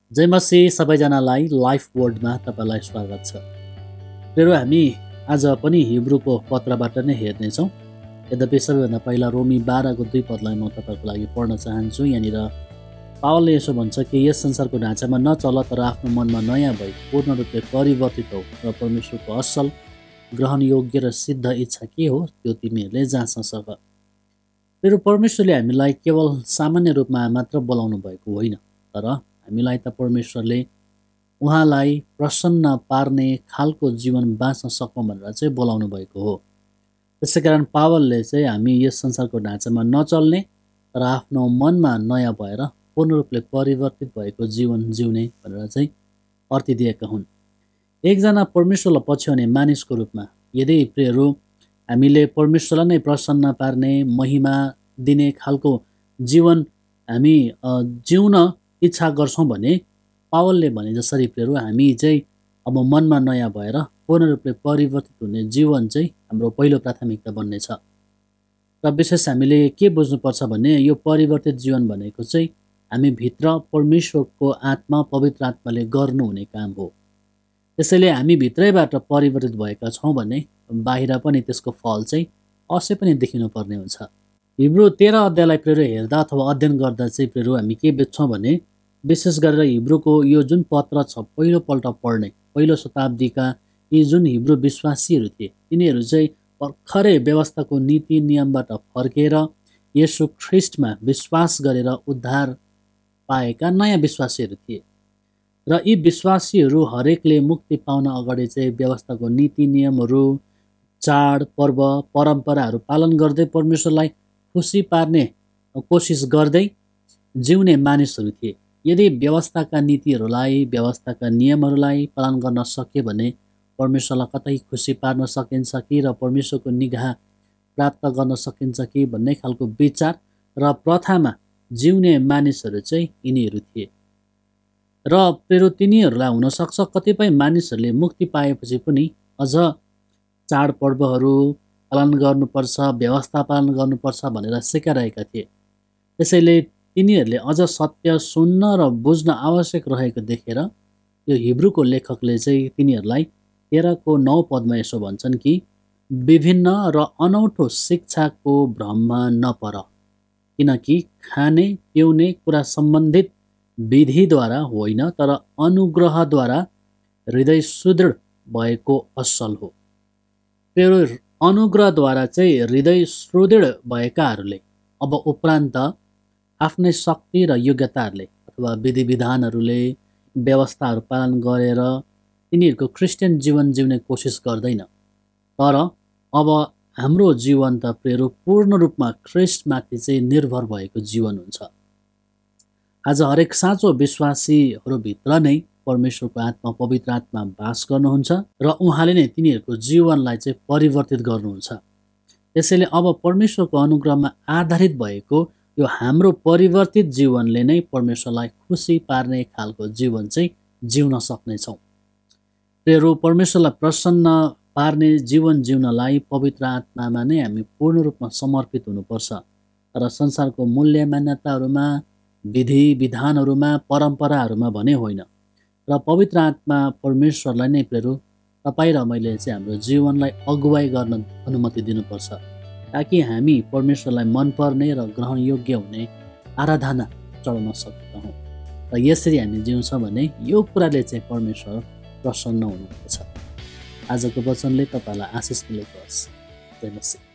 जय मसीह सबैजनालाई लाइफ वर्डमा तपाईँलाई स्वागत छ। प्रियहरू, हामी आज पनि हिब्रूको पत्रबाट नै हेर्नेछौँ। यद्यपि सबैभन्दा पहिला रोमी 12को 2 पदलाई म तपाईँको लागि पढ्न चाहन्छु। यहाँनिर पावलले यसो भन्छ कि यस संसारको ढाँचामा नचल, तर आफ्नो मनमा नयाँ भई पूर्ण रूपले परिवर्तित हो र परमेश्वरको असल, ग्रहणयोग्य र सिद्ध इच्छा के हो त्यो तिमीहरूले जाँच्न सक। प्रियहरू, परमेश्वरले हामीलाई केवल सामान्य रूपमा मात्र बोलाउनु भएको होइन, तर हामीलाई त परमेश्वरले उहाँलाई प्रसन्न पार्ने खालको जीवन बाँच्न सकौँ भनेर चाहिँ बोलाउनु भएको हो। त्यसै कारण पावलले चाहिँ हामी यस संसारको ढाँचामा नचल्ने तर आफ्नो मनमा नयाँ भएर पूर्ण रूपले परिवर्तित भएको जीवन जिउने भनेर चाहिँ अर्थ दिएका हुन्। एकजना परमेश्वरलाई पछ्याउने मानिसको रूपमा यदि प्रियहरू हामीले परमेश्वरलाई नै प्रसन्न पार्ने, महिमा दिने खालको जीवन हामी जिउन इच्छा गर्छौँ भने पावलले भने जसरी प्रियहरू हामी चाहिँ अब मनमा नयाँ भएर पूर्ण रूपले परिवर्तित हुने जीवन चाहिँ हाम्रो पहिलो प्राथमिकता बन्नेछ। र विशेष हामीले के बुझ्नुपर्छ भने यो परिवर्तित जीवन भनेको चाहिँ हामी भित्र परमेश्वरको आत्मा, पवित्र आत्माले गर्नुहुने काम हो। त्यसैले हामी भित्रैबाट परिवर्तित भएका छौँ भने बाहिर पनि त्यसको फल चाहिँ अवश्य पनि देखिनुपर्ने हुन्छ। हिब्रू 13 अध्यायलाई प्रियहरू हेर्दा अथवा अध्ययन गर्दा चाहिँ प्रियहरू हामी के बुझ्छौँ भने विशेष गरेर हिब्रूको यो जुन पत्र छ पहिलोपल्ट पढ्ने पहिलो शताब्दीका यी जुन हिब्रू विश्वासीहरू थिए, तिनीहरू चाहिँ भर्खरै व्यवस्थाको नीति नियमबाट फर्केर येशू ख्रिस्टमा विश्वास गरेर उद्धार पाएका नयाँ विश्वासीहरू थिए। र यी विश्वासीहरू हरेकले मुक्ति पाउन अगाडि चाहिँ व्यवस्थाको नीति नियमहरू, चाड, पर्व, परम्पराहरू पालन गर्दै परमेश्वरलाई खुसी पार्ने कोसिस गर्दै जिउने मानिसहरू थिए। यदि व्यवस्थाका नीतिहरूलाई, व्यवस्थाका नियमहरूलाई पालन गर्न सक्यो भने परमेश्वरलाई कतै खुसी पार्न सकिन्छ कि र परमेश्वरको निगाह प्राप्त गर्न सकिन्छ कि भन्ने खालको विचार र प्रथामा जिउने मानिसहरू चाहिँ यिनीहरू थिए। र प्रियहरू तिनीहरूलाई हुनसक्छ कतिपय मानिसहरूले मुक्ति पाएपछि पनि अझ चाडपर्वहरू पालन गर्नुपर्छ, व्यवस्था पालन गर्नुपर्छ भनेर सिकाइरहेका थिए। त्यसैले तिनीहरूले अझ सत्य सुन्न र बुझ्न आवश्यक रहेको देखेर यो हिब्रूको लेखकले चाहिँ तिनीहरूलाई 13को 9 पदमा यसो भन्छन् कि विभिन्न र अनौठो शिक्षाको भ्रममा नपर, किनकि खाने पिउने कुरा सम्बन्धित विधिद्वारा होइन तर अनुग्रहद्वारा हृदय सुदृढ भएको असल हो। अनुग्रहद्वारा चाहिँ हृदय सुदृढ भएकाहरूले अब उपरान्त आफ्नै शक्ति र योग्यताहरूले अथवा विधि विधानहरूले व्यवस्थाहरू पालन गरेर तिनीहरूको क्रिस्चियन जीवन जिउने कोसिस गर्दैन, तर अब हाम्रो जीवन त प्रियहरू पूर्ण रूपमा ख्रिस्टमाथि चाहिँ निर्भर भएको जीवन हुन्छ। आज हरेक साँचो विश्वासीहरूभित्र नै परमेश्वरको आत्मा, पवित्र आत्मा वास गर्नुहुन्छ र उहाँले नै तिनीहरूको जीवनलाई चाहिँ परिवर्तित गर्नुहुन्छ। त्यसैले अब परमेश्वरको अनुग्रहमा आधारित भएको यो हाम्रो परिवर्तित जीवनले नै परमेश्वरलाई खुसी पार्ने खालको जीवन चाहिँ जिउन सक्नेछौँ। प्रियहरू, परमेश्वरलाई प्रसन्न पार्ने जीवन जिउनलाई पवित्र आत्मामा नै हामी पूर्ण रूपमा समर्पित हुनुपर्छ। र संसारको मूल्य मान्यताहरूमा, विधि विधानहरूमा, परम्पराहरूमा भने होइन। र पवित्र आत्मा परमेश्वरलाई नै प्रियहरू तपाईँ र मैले चाहिँ हाम्रो जीवनलाई अगुवाई गर्न अनुमति दिनुपर्छ, ताकि हामी परमेश्वरलाई मनपर्ने र ग्रहणयोग्य हुने आराधना चढाउन सक्छौँ। र यसरी हामी जिउँछौँ भने यो कुराले चाहिँ परमेश्वर प्रसन्न हुनुहुन्छ। आजको वचनले तपाईँलाई आशिष मिलेको होस्। जय मसीह।